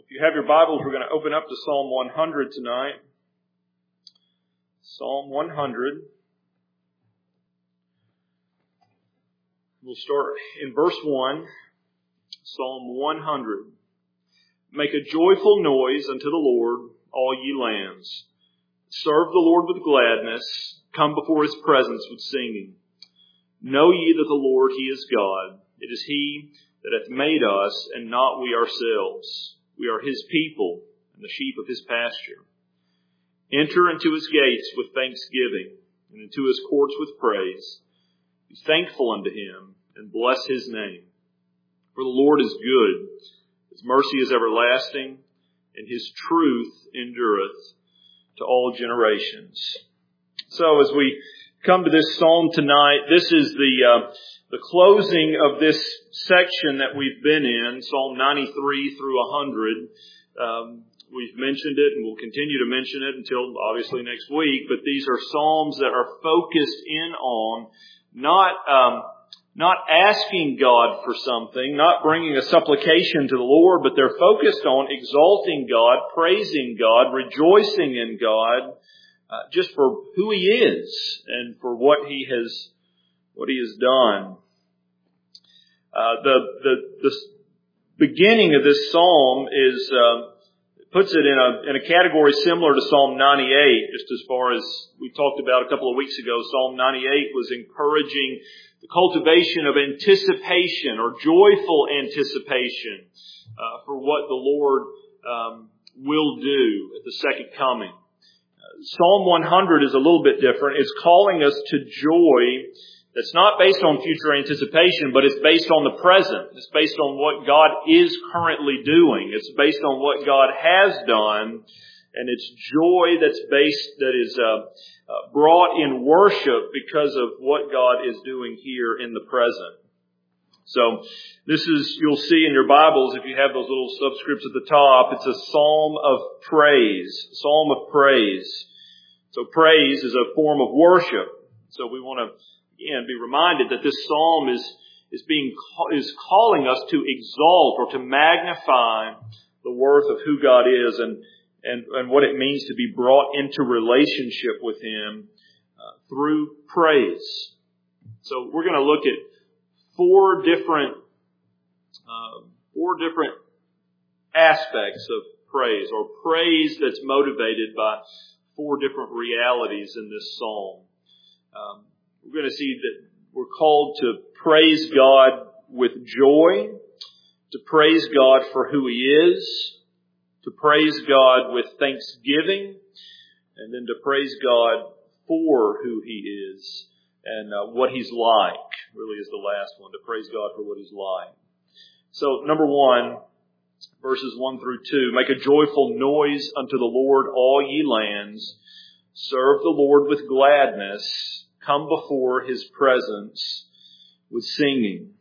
If you have your Bibles, we're going to open up to Psalm 100 tonight. Psalm 100. We'll start in verse 1. Psalm 100. Make a joyful noise unto the Lord, all ye lands. Serve the Lord with gladness. Come before His presence with singing. Know ye that the Lord, He is God. It is He that hath made us, and not we ourselves. We are His people, and the sheep of His pasture. Enter into His gates with thanksgiving, and into His courts with praise. Be thankful unto Him, and bless His name. For the Lord is good. His mercy is everlasting, and His truth endureth to all generations. So as we come to this psalm tonight, this is the closing of this section that we've been in, Psalm 93 through 100. We've mentioned it and we'll continue to mention it until obviously next week, but these are psalms that are focused in on not asking God for something, not bringing a supplication to the Lord, but they're focused on exalting God, praising God, rejoicing in God, just for who He is and for what He has done. The beginning of this psalm puts it in a category similar to Psalm 98, just as far as we talked about a couple of weeks ago. Psalm 98 was encouraging the cultivation of anticipation or joyful anticipation for what the Lord will do at the second coming. Psalm 100 is a little bit different. It's calling us to joy that's not based on future anticipation, but it's based on the present. It's based on what God is currently doing. It's based on what God has done, and it's joy that is brought in worship because of what God is doing here in the present. So this is, you'll see in your Bibles, if you have those little subscripts at the top, it's a psalm of praise. Psalm of praise. So praise is a form of worship. So we want to again be reminded that this psalm is calling us to exalt or to magnify the worth of who God is and what it means to be brought into relationship with Him through praise. So we're going to look at four different aspects of praise, or praise that's motivated by four different realities in this psalm. We're going to see that we're called to praise God with joy, to praise God for who He is, to praise God with thanksgiving, and then to praise God for who He is and what He's like, really is the last one, to praise God for what He's like. So, number 1, verses 1 through 2, make a joyful noise unto the Lord, all ye lands. Serve the Lord with gladness. Come before His presence with singing.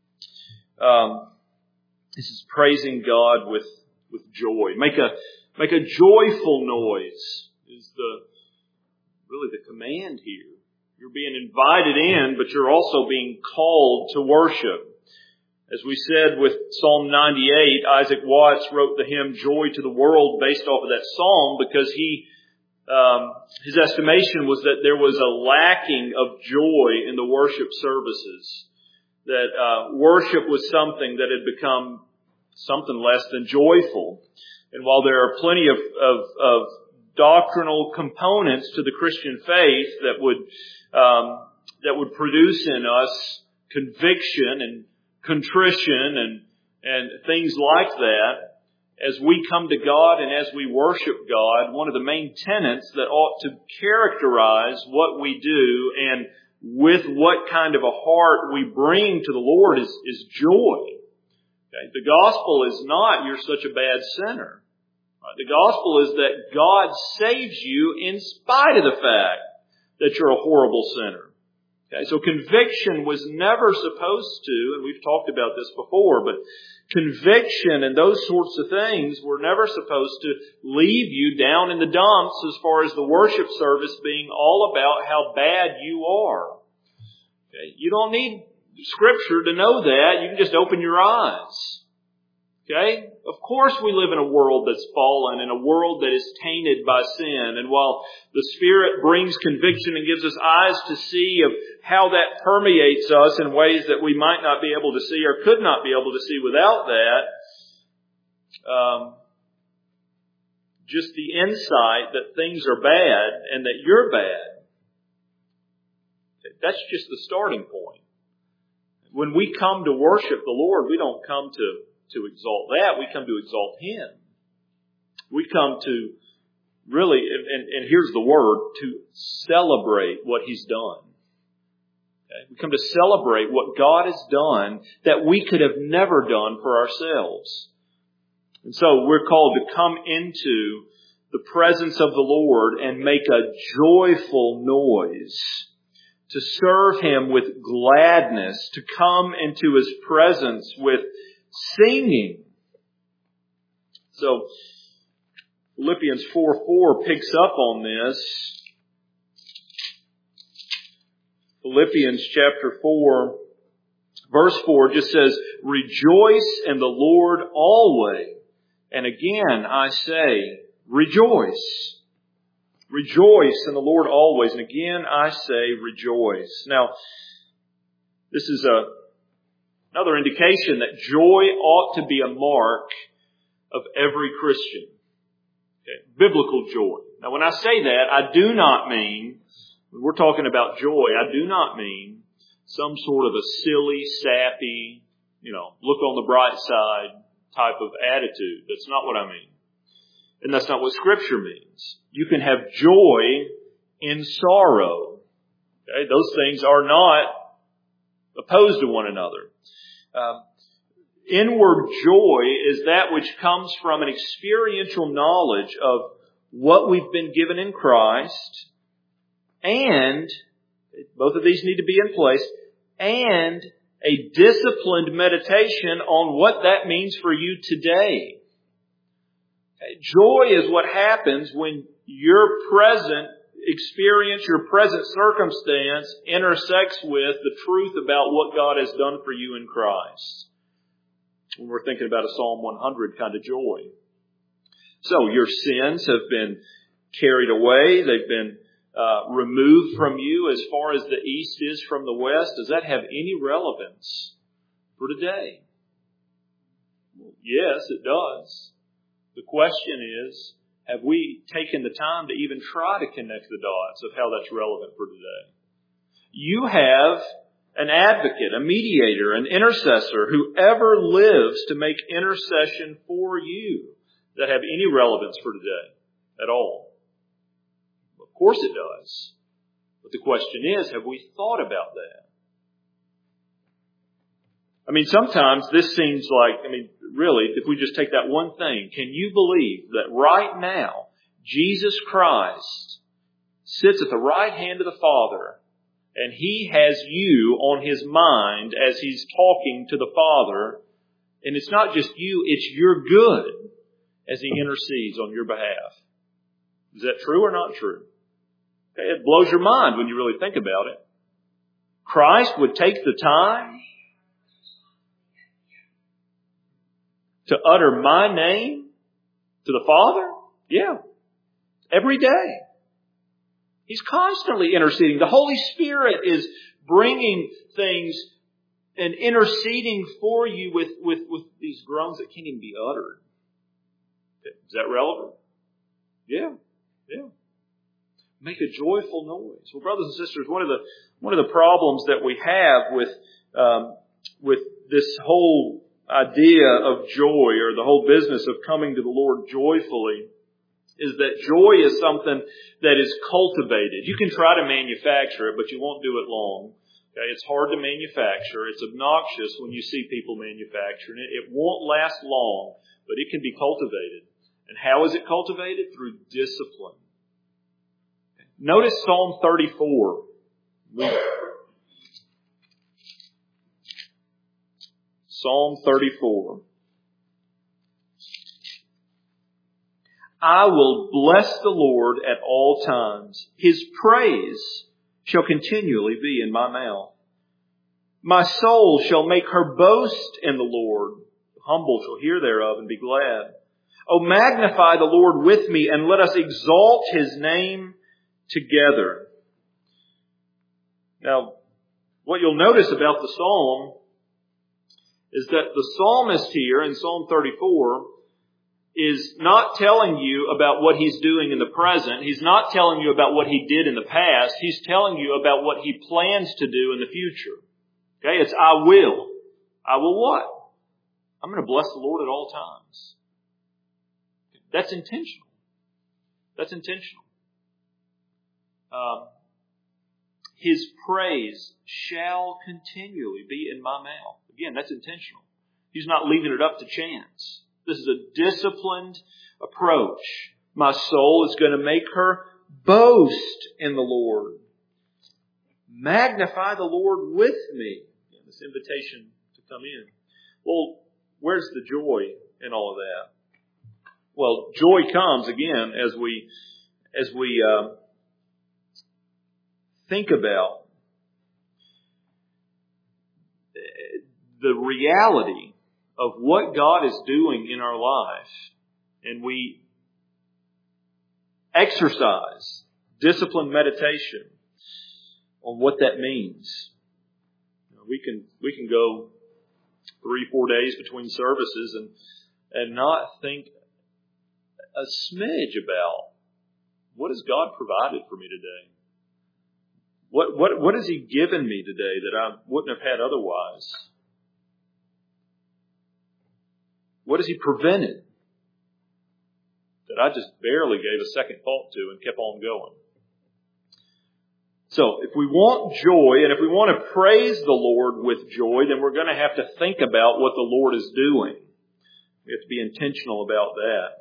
This is praising God with joy. Make a joyful noise is really the command here. You're being invited in, but you're also being called to worship. As we said with Psalm 98, Isaac Watts wrote the hymn Joy to the World based off of that psalm because his estimation was that there was a lacking of joy in the worship services. That worship was something that had become something less than joyful. And while there are plenty of doctrinal components to the Christian faith that would produce in us conviction and contrition and things like that, as we come to God and as we worship God, one of the main tenets that ought to characterize what we do and with what kind of a heart we bring to the Lord is joy. Okay? The gospel is not you're such a bad sinner. Right? The gospel is that God saves you in spite of the fact that you're a horrible sinner. Okay? So conviction was never supposed to, and we've talked about this before, but conviction and those sorts of things were never supposed to leave you down in the dumps as far as the worship service being all about how bad you are. Okay? You don't need Scripture to know that. You can just open your eyes. Okay? Of course we live in a world that's fallen, in a world that is tainted by sin. And while the Spirit brings conviction and gives us eyes to see of how that permeates us in ways that we might not be able to see or could not be able to see without that, just the insight that things are bad and that you're bad, that's just the starting point. When we come to worship the Lord, we don't come to exalt that. We come to exalt Him. We come to really, and here's the word, to celebrate what He's done. Okay? We come to celebrate what God has done that we could have never done for ourselves. And so we're called to come into the presence of the Lord and make a joyful noise, to serve Him with gladness, to come into His presence with singing. So Philippians 4:4 picks up on this. Philippians chapter 4, verse 4 just says, "Rejoice in the Lord always. And again I say, rejoice." Rejoice in the Lord always. And again I say, rejoice. Now, this is another indication that joy ought to be a mark of every Christian. Okay? Biblical joy. Now, when I say that, I do not mean, when we're talking about joy, I do not mean some sort of a silly, sappy, look on the bright side type of attitude. That's not what I mean. And that's not what Scripture means. You can have joy in sorrow. Okay? Those things are not opposed to one another. Inward joy is that which comes from an experiential knowledge of what we've been given in Christ, and both of these need to be in place, and a disciplined meditation on what that means for you today. Joy is what happens when your present experience, your present circumstance intersects with the truth about what God has done for you in Christ. When we're thinking about a Psalm 100 kind of joy. So your sins have been carried away. They've been removed from you as far as the east is from the west. Does that have any relevance for today? Well, yes, it does. The question is, have we taken the time to even try to connect the dots of how that's relevant for today? You have an advocate, a mediator, an intercessor, whoever lives to make intercession for you, that have any relevance for today at all. Of course it does. But the question is, have we thought about that? Sometimes this seems like, really, if we just take that one thing, can you believe that right now, Jesus Christ sits at the right hand of the Father, and He has you on His mind as He's talking to the Father, and it's not just you, it's your good as He intercedes on your behalf. Is that true or not true? Okay, it blows your mind when you really think about it. Christ would take the time to utter my name to the Father? Yeah. Every day. He's constantly interceding. The Holy Spirit is bringing things and interceding for you with these groans that can't even be uttered. Is that relevant? Yeah. Make a joyful noise. Well, brothers and sisters, one of the problems that we have with this whole idea of joy, or the whole business of coming to the Lord joyfully, is that joy is something that is cultivated. You can try to manufacture it, but you won't do it long. Okay? It's hard to manufacture. It's obnoxious when you see people manufacturing it. It won't last long, but it can be cultivated. And how is it cultivated? Through discipline. Notice Psalm 34. Psalm 34. I will bless the Lord at all times. His praise shall continually be in my mouth. My soul shall make her boast in the Lord. humble shall hear thereof and be glad. O magnify the Lord with me, and let us exalt His name together. Now, what you'll notice about the psalm is that the psalmist here in Psalm 34 is not telling you about what he's doing in the present. He's not telling you about what he did in the past. He's telling you about what he plans to do in the future. Okay, it's I will. I will what? I'm going to bless the Lord at all times. That's intentional. That's intentional. His praise shall continually be in my mouth. Again, that's intentional. He's not leaving it up to chance. This is a disciplined approach. My soul is going to make her boast in the Lord. Magnify the Lord with me. This invitation to come in. Well, where's the joy in all of that? Well, joy comes again as we think about the reality of what God is doing in our life, and we exercise disciplined meditation on what that means. We can go 3-4 days between services and not think a smidge about what has God provided for me today. What has He given me today that I wouldn't have had otherwise? What has He prevented that I just barely gave a second thought to and kept on going? So, if we want joy and if we want to praise the Lord with joy, then we're going to have to think about what the Lord is doing. We have to be intentional about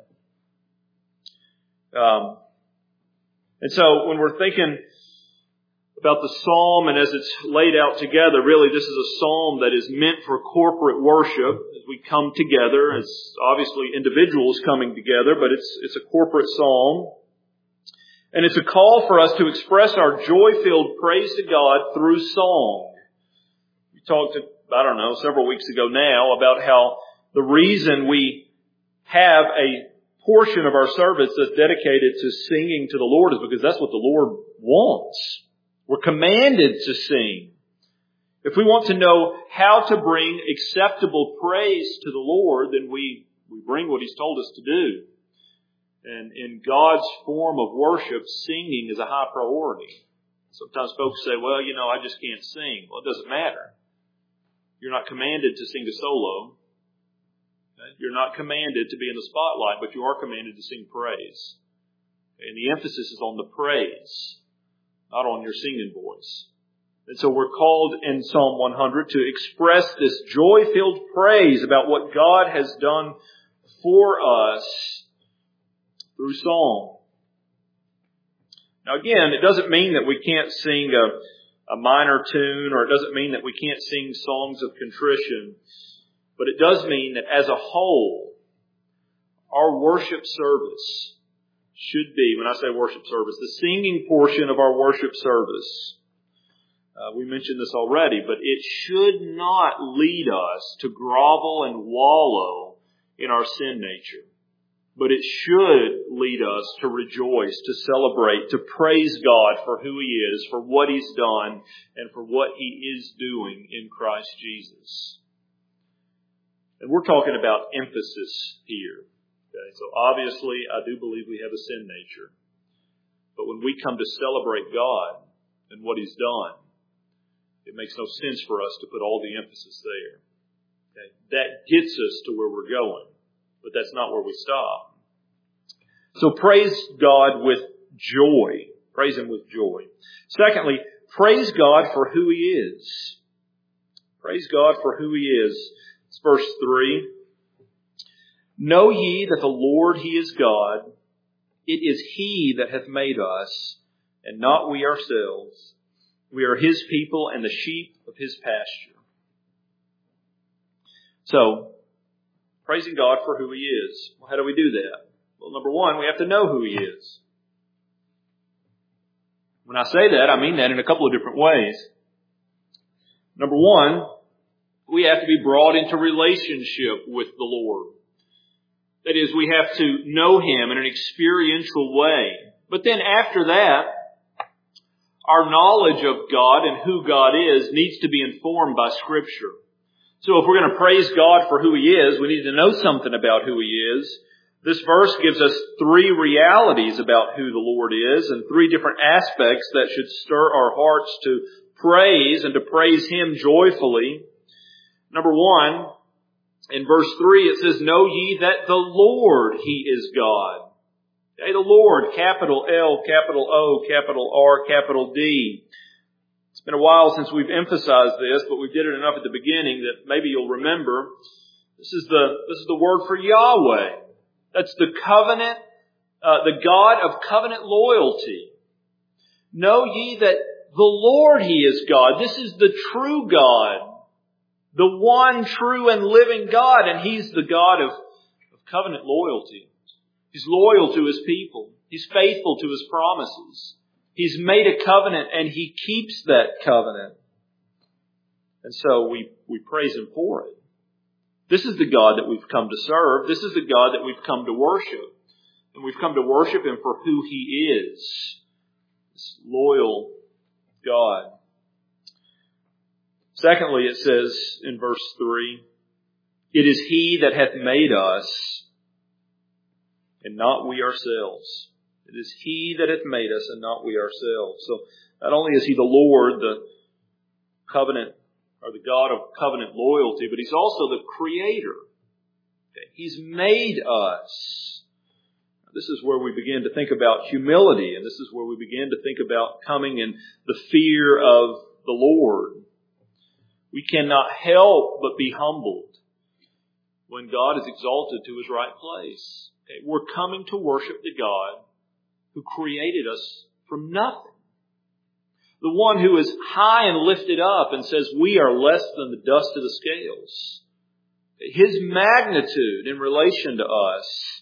that. And so, when we're thinking about the psalm and as it's laid out together, really this is a psalm that is meant for corporate worship as we come together. It's obviously individuals coming together, but it's a corporate psalm. And it's a call for us to express our joy-filled praise to God through song. We talked, several weeks ago now about how the reason we have a portion of our service that's dedicated to singing to the Lord is because that's what the Lord wants. We're commanded to sing. If we want to know how to bring acceptable praise to the Lord, then we bring what He's told us to do. And in God's form of worship, singing is a high priority. Sometimes folks say, well, I just can't sing. Well, it doesn't matter. You're not commanded to sing a solo. You're not commanded to be in the spotlight, but you are commanded to sing praise. And the emphasis is on the praise, not on your singing voice. And so we're called in Psalm 100 to express this joy-filled praise about what God has done for us through song. Now again, it doesn't mean that we can't sing a minor tune, or it doesn't mean that we can't sing songs of contrition, but it does mean that as a whole, our worship service should be, when I say worship service, the singing portion of our worship service. We mentioned this already, but it should not lead us to grovel and wallow in our sin nature. But it should lead us to rejoice, to celebrate, to praise God for who He is, for what He's done, and for what He is doing in Christ Jesus. And we're talking about emphasis here. Okay? So obviously, I do believe we have a sin nature. But when we come to celebrate God and what He's done, it makes no sense for us to put all the emphasis there. Okay? That gets us to where we're going. But that's not where we stop. So praise God with joy. Praise Him with joy. Secondly, praise God for who He is. Praise God for who He is. It's verse 3. Know ye that the Lord He is God. It is He that hath made us, and not we ourselves. We are His people and the sheep of His pasture. So, praising God for who He is. Well, how do we do that? Well, number one, we have to know who He is. When I say that, I mean that in a couple of different ways. Number one, We have to be brought into relationship with the Lord. That is, we have to know Him in an experiential way. But then after that, our knowledge of God and who God is needs to be informed by Scripture. So if we're going to praise God for who He is, we need to know something about who He is. This verse gives us three realities about who the Lord is and three different aspects that should stir our hearts to praise and to praise Him joyfully. Number one, in verse 3 it says, "Know ye that the Lord, He is God." Okay, the Lord, capital L, capital O, capital R, capital D. It's been a while since we've emphasized this, but we did it enough at the beginning that maybe you'll remember. This is the word for Yahweh. That's the covenant, the God of covenant loyalty. Know ye that the Lord, He is God. This is the true God, the one true and living God, and He's the God of covenant loyalty. He's loyal to His people. He's faithful to His promises. He's made a covenant and He keeps that covenant. And so we praise Him for it. This is the God that we've come to serve. This is the God that we've come to worship. And we've come to worship Him for who He is. This loyal God. Secondly, it says in verse 3, "It is He that hath made us, and not we ourselves." It is He that hath made us, and not we ourselves. So not only is He the Lord, the covenant, or the God of covenant loyalty, but He's also the Creator. Okay? He's made us. This is where we begin to think about humility, and this is where we begin to think about coming in the fear of the Lord. We cannot help but be humbled when God is exalted to His right place. Okay? We're coming to worship the God who created us from nothing. The one who is high and lifted up and says we are less than the dust of the scales. His magnitude in relation to us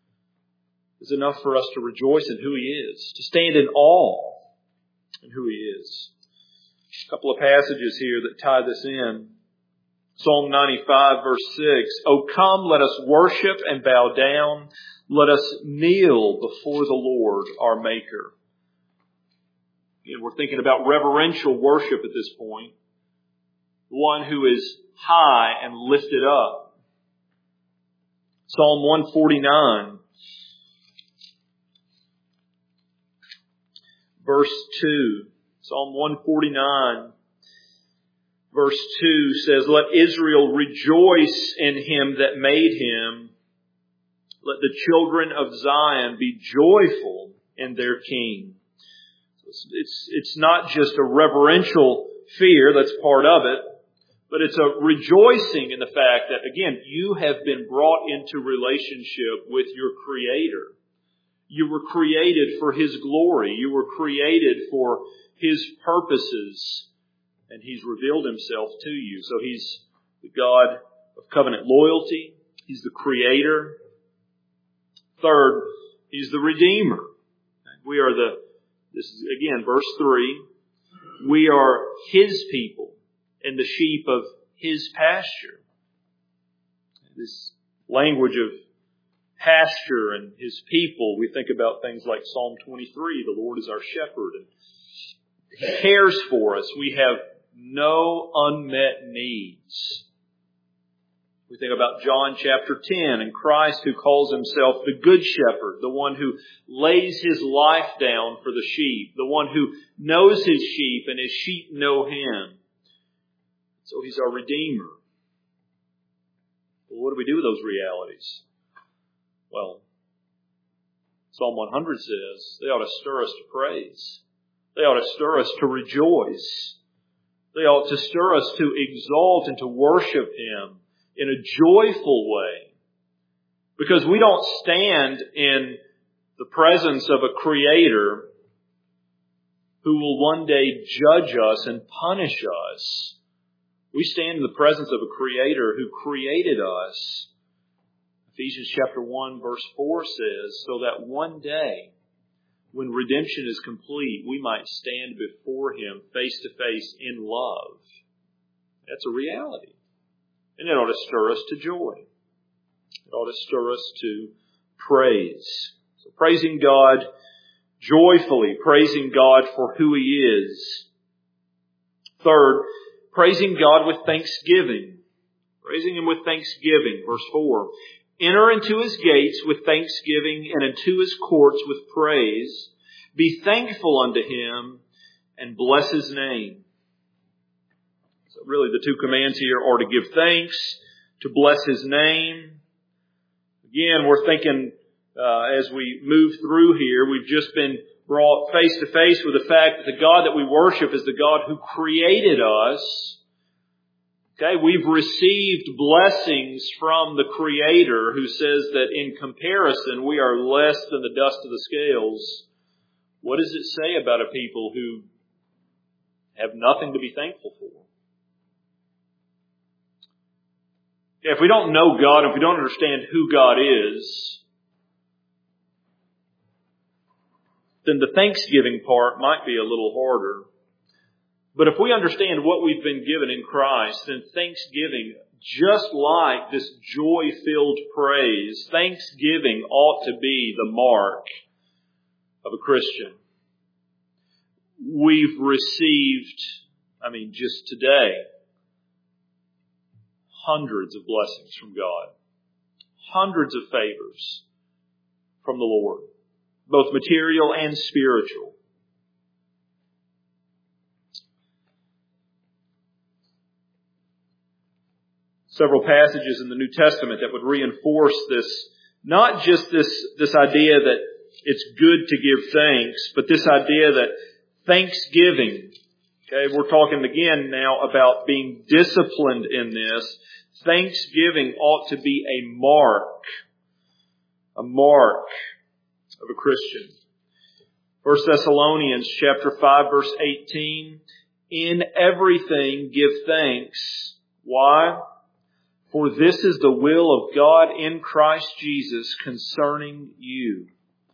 is enough for us to rejoice in who He is, to stand in awe in who He is. A couple of passages here that tie this in. Psalm 95 verse 6, "O come, let us worship and bow down. Let us kneel before the Lord our Maker." Again, we're thinking about reverential worship at this point. The one who is high and lifted up. Psalm 149 verse 2. Psalm 149 verse 2 says, "Let Israel rejoice in Him that made him. Let the children of Zion be joyful in their King." It's not just a reverential fear that's part of it, but it's a rejoicing in the fact that, again, you have been brought into relationship with your Creator. You were created for His glory. You were created for His purposes. And He's revealed Himself to you. So He's the God of covenant loyalty. He's the Creator. Third, He's the Redeemer. We are this is again verse 3, we are His people and the sheep of His pasture. This language of pasture and His people, we think about things like Psalm 23, the Lord is our shepherd and He cares for us. We have no unmet needs. We think about John chapter 10 and Christ who calls Himself the Good Shepherd, the one who lays His life down for the sheep, the one who knows His sheep and His sheep know Him. So He's our Redeemer. Well, what do we do with those realities? Well, Psalm 100 says they ought to stir us to praise. They ought to stir us to rejoice. They ought to stir us to exalt and to worship Him in a joyful way. Because we don't stand in the presence of a Creator who will one day judge us and punish us. We stand in the presence of a Creator who created us. Ephesians chapter 1 verse 4 says, so that one day, when redemption is complete, we might stand before Him face to face in love. That's a reality. And it ought to stir us to joy. It ought to stir us to praise. So praising God joyfully, praising God for who He is. Third, praising God with thanksgiving. Praising Him with thanksgiving. Verse 4. Enter into His gates with thanksgiving and into His courts with praise. Be thankful unto Him and bless His name. So really the two commands here are to give thanks, to bless His name. Again, we're thinking as we move through here, we've just been brought face to face with the fact that the God that we worship is the God who created us. Okay, we've received blessings from the Creator who says that in comparison we are less than the dust of the scales. What does it say about a people who have nothing to be thankful for? If we don't know God, if we don't understand who God is, then the thanksgiving part might be a little harder. But if we understand what we've been given in Christ, then thanksgiving, just like this joy-filled praise, thanksgiving ought to be the mark of a Christian. We've received, just today, hundreds of blessings from God. Hundreds of favors from the Lord, both material and spiritual. Several passages in the New Testament that would reinforce this, not just this idea that it's good to give thanks, but this idea that thanksgiving, okay, we're talking again now about being disciplined in this. Thanksgiving ought to be a mark of a Christian. 1 Thessalonians chapter 5 verse 18, in everything give thanks. Why? For this is the will of God in Christ Jesus concerning you.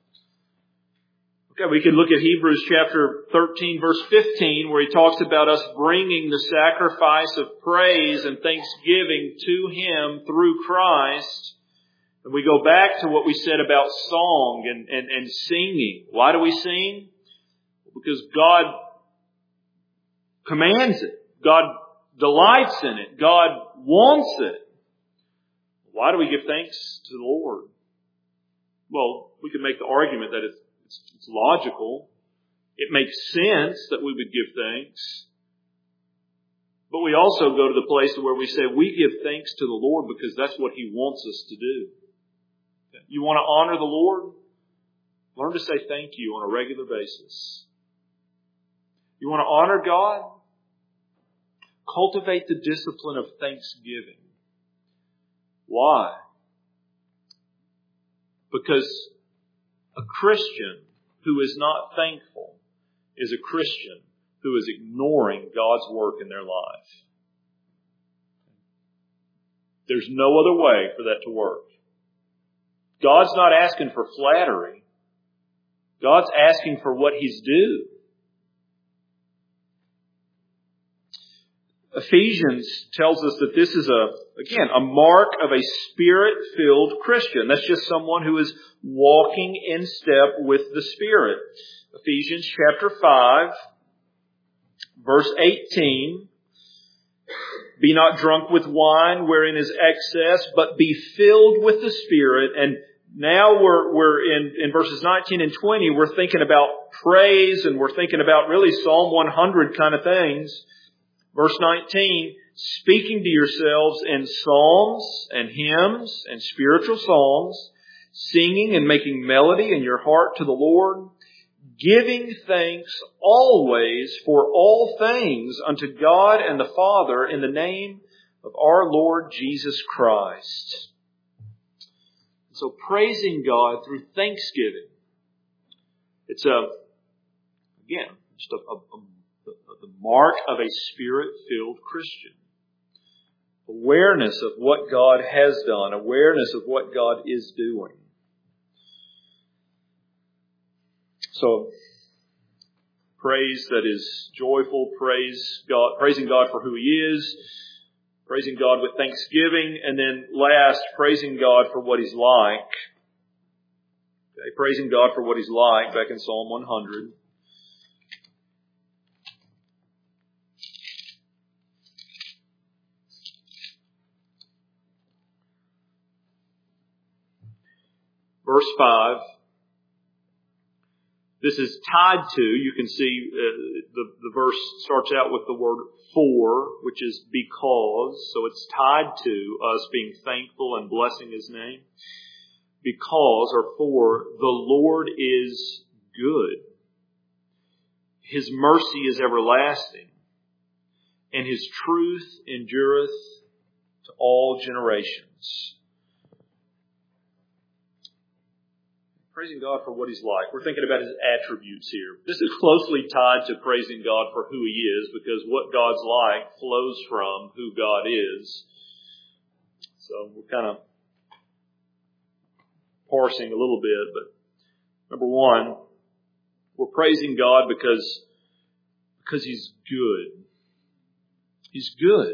Okay, we could look at Hebrews chapter 13 verse 15 where he talks about us bringing the sacrifice of praise and thanksgiving to Him through Christ. And we go back to what we said about song and singing. Why do we sing? Because God commands it. God delights in it. God wants it. Why do we give thanks to the Lord? Well, we could make the argument that it's logical. It makes sense that we would give thanks. But we also go to the place where we say we give thanks to the Lord because that's what He wants us to do. You want to honor the Lord? Learn to say thank you on a regular basis. You want to honor God? Cultivate the discipline of thanksgiving. Why? Because a Christian who is not thankful is a Christian who is ignoring God's work in their life. There's no other way for that to work. God's not asking for flattery. God's asking for what He's due. Ephesians tells us that this is a mark of a Spirit-filled Christian. That's just someone who is walking in step with the Spirit. Ephesians chapter 5, verse 18. Be not drunk with wine wherein is excess, but be filled with the Spirit. And now we're in verses 19 and 20, we're thinking about praise and we're thinking about really Psalm 100 kind of things. Verse 19, speaking to yourselves in psalms and hymns and spiritual songs, singing and making melody in your heart to the Lord, giving thanks always for all things unto God and the Father in the name of our Lord Jesus Christ. So praising God through thanksgiving. It's the mark of a Spirit-filled Christian. Awareness of what God has done. Awareness of what God is doing. So, praise that is joyful. Praising God for who He is. Praising God with thanksgiving, and then last, praising God for what He's like. Okay, praising God for what He's like, back in Psalm 100. Verse 5. This is tied to, you can see the verse starts out with the word for, which is because. So it's tied to us being thankful and blessing His name. Because, or for, the Lord is good. His mercy is everlasting, and His truth endureth to all generations. Praising God for what He's like. We're thinking about His attributes here. This is closely tied to praising God for who He is, because what God's like flows from who God is. So we're kind of parsing a little bit, but number one, we're praising God because He's good. He's good.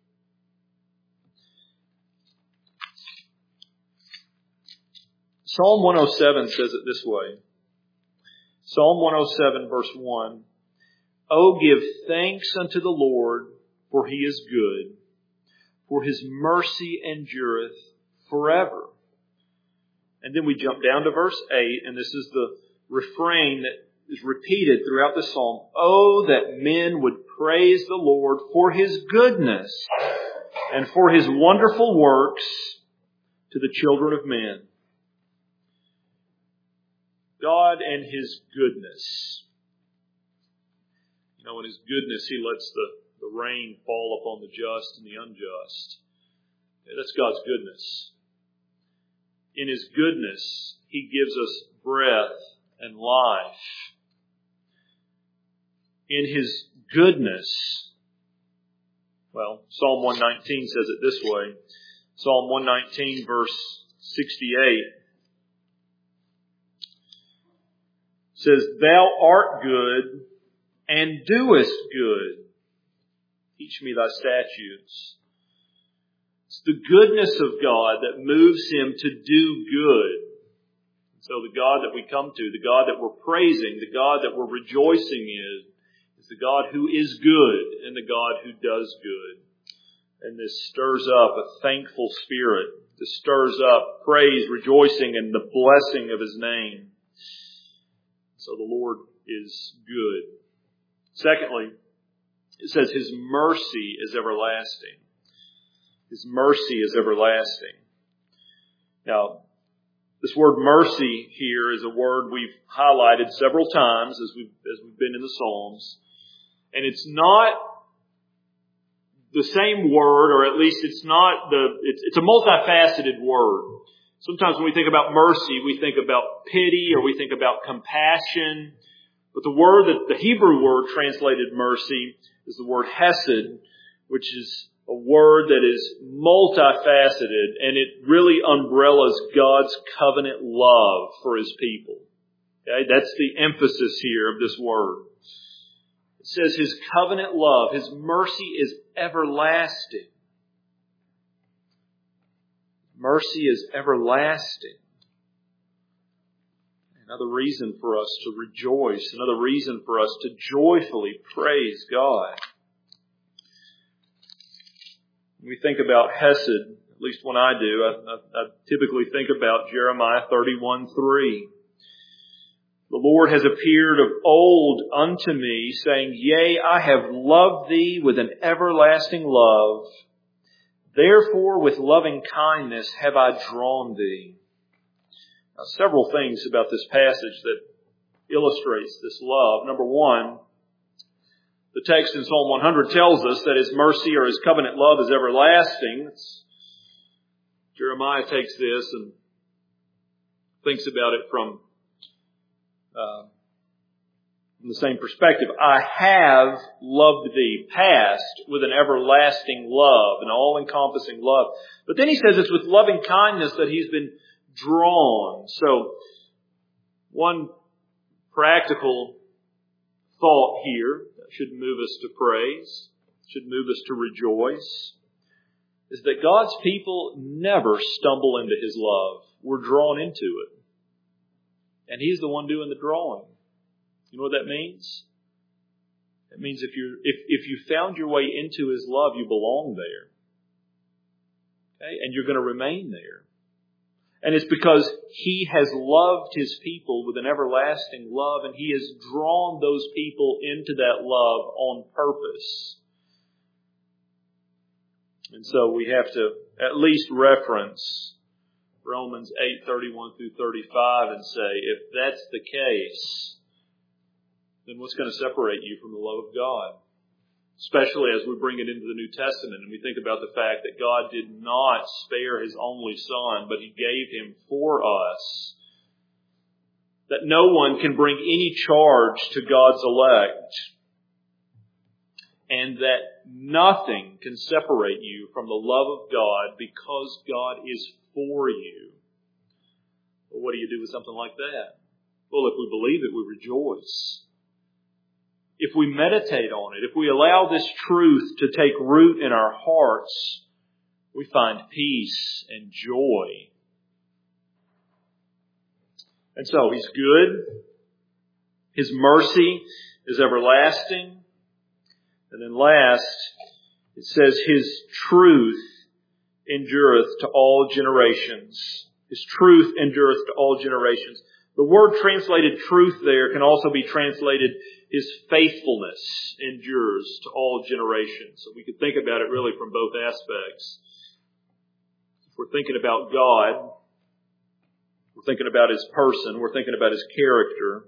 Psalm 107 says it this way. Psalm 107 verse 1. Oh, give thanks unto the Lord, for He is good, for His mercy endureth forever. And then we jump down to verse 8, and this is the refrain that is repeated throughout the psalm. Oh, that men would praise the Lord for His goodness and for His wonderful works to the children of men. God and His goodness. You know, in His goodness, He lets the rain fall upon the just and the unjust. That's God's goodness. In His goodness, He gives us breath and life. In His goodness, well, Psalm 119 says it this way. Psalm 119 verse 68 says, Thou art good and doest good. Teach me thy statutes. It's the goodness of God that moves Him to do good. So the God that we come to, the God that we're praising, the God that we're rejoicing in, is the God who is good and the God who does good. And this stirs up a thankful spirit. This stirs up praise, rejoicing, and the blessing of His name. So the Lord is good. Secondly, it says His mercy is everlasting. His mercy is everlasting. Now, this word mercy here is a word we've highlighted several times as we've been in the Psalms. And it's not the same word, or at least it's a multifaceted word. Sometimes when we think about mercy, we think about pity or we think about compassion. But the Hebrew word translated mercy is the word hesed, which is a word that is multifaceted, and it really umbrellas God's covenant love for His people. Okay? That's the emphasis here of this word. It says His covenant love, His mercy is everlasting. Mercy is everlasting. Another reason for us to rejoice, another reason for us to joyfully praise God. When we think about Hesed, at least when I do, I typically think about Jeremiah 31:3. The Lord has appeared of old unto me, saying, Yea, I have loved thee with an everlasting love. Therefore, with loving kindness have I drawn thee. Now, several things about this passage that illustrates this love. Number one, the text in Psalm 100 tells us that His mercy or His covenant love is everlasting. Jeremiah takes this and thinks about it from the same perspective. I have loved thee, past, with an everlasting love, an all-encompassing love. But then he says it's with loving kindness that He's been drawn. So, one practical thought here that should move us to praise, should move us to rejoice. is that God's people never stumble into His love. We're drawn into it. And He's the one doing the drawing. You know what that means? It means if you found your way into His love, you belong there. Okay? And you're going to remain there. And it's because He has loved His people with an everlasting love, and He has drawn those people into that love on purpose. And so we have to at least reference Romans 8:31 through 35 and say, if that's the case, then what's going to separate you from the love of God? Especially as we bring it into the New Testament and we think about the fact that God did not spare His only Son, but He gave Him for us. That no one can bring any charge to God's elect. And that nothing can separate you from the love of God because God is for you. Well, what do you do with something like that? Well, if we believe it, we rejoice. If we meditate on it, if we allow this truth to take root in our hearts, we find peace and joy. And so He's good. His mercy is everlasting. And then last, it says His truth endureth to all generations. His truth endureth to all generations. The word translated truth there can also be translated His faithfulness endures to all generations. So we could think about it really from both aspects. If we're thinking about God, we're thinking about His person, we're thinking about His character.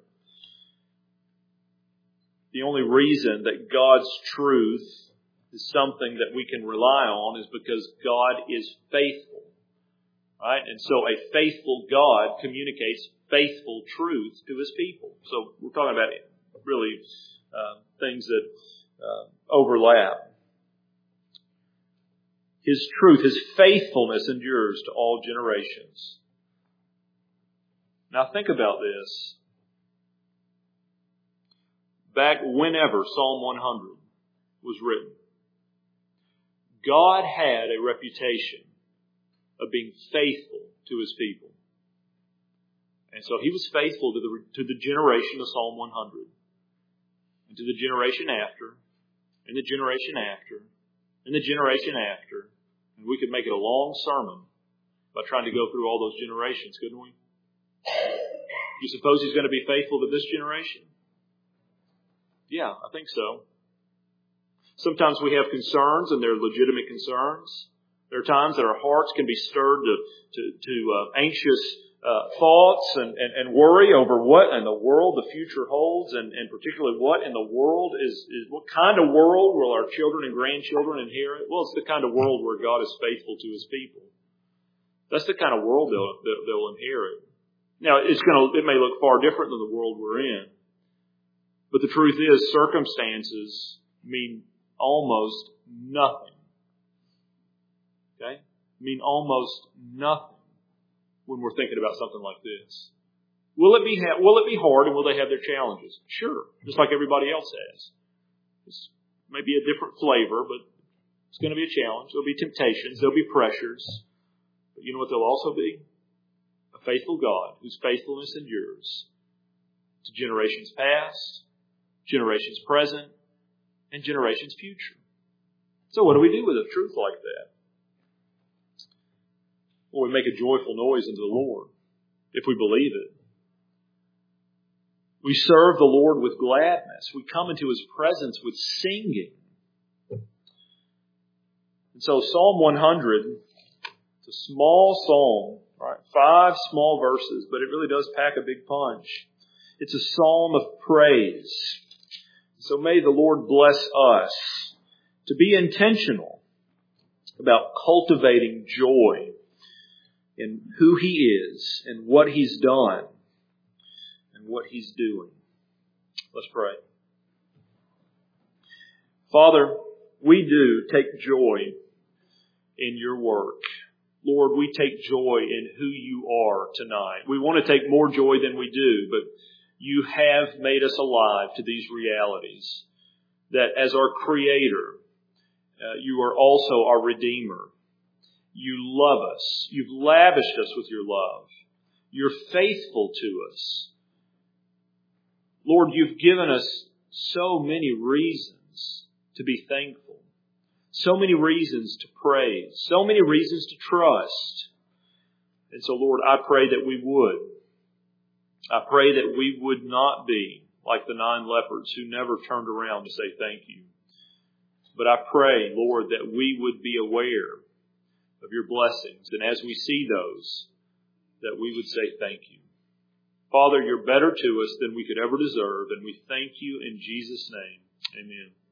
The only reason that God's truth is something that we can rely on is because God is faithful. Right? And so a faithful God communicates faithful truth to His people. So we're talking about really things that overlap. His truth, His faithfulness endures to all generations. Now think about this. Back whenever Psalm 100 was written, God had a reputation of being faithful to His people. And so He was faithful to the generation of Psalm 100. And to the generation after, and the generation after, and the generation after. And we could make it a long sermon by trying to go through all those generations, couldn't we? You suppose He's going to be faithful to this generation? Yeah, I think so. Sometimes we have concerns, and they're legitimate concerns. There are times that our hearts can be stirred to anxious thoughts and worry over what in the world the future holds, and particularly what in the world is what kind of world will our children and grandchildren inherit? Well, it's the kind of world where God is faithful to His people. That's the kind of world they'll inherit. Now, it may look far different than the world we're in, but the truth is, circumstances mean almost nothing. Okay? Mean almost nothing when we're thinking about something like this. Will it be hard, and will they have their challenges? Sure, just like everybody else has. It's maybe a different flavor, but it's going to be a challenge. There'll be temptations. There'll be pressures. But you know what there'll also be? A faithful God whose faithfulness endures to generations past, generations present, and generations future. So what do we do with a truth like that? Well, we make a joyful noise unto the Lord if we believe it. We serve the Lord with gladness. We come into His presence with singing. And so Psalm 100, it's a small psalm, right? 5 small verses, but it really does pack a big punch. It's a psalm of praise. So may the Lord bless us to be intentional about cultivating joy in who He is and what He's done and what He's doing. Let's pray. Father, we do take joy in Your work. Lord, we take joy in who You are tonight. We want to take more joy than we do, but You have made us alive to these realities. That as our Creator, You are also our Redeemer. You love us. You've lavished us with your love. You're faithful to us. Lord, you've given us so many reasons to be thankful. So many reasons to praise. So many reasons to trust. And so, Lord, I pray that we would. I pray that we would not be like the 9 lepers who never turned around to say thank you. But I pray, Lord, that we would be aware of your blessings. And as we see those, that we would say thank you. Father, you're better to us than we could ever deserve. And we thank you in Jesus' name. Amen.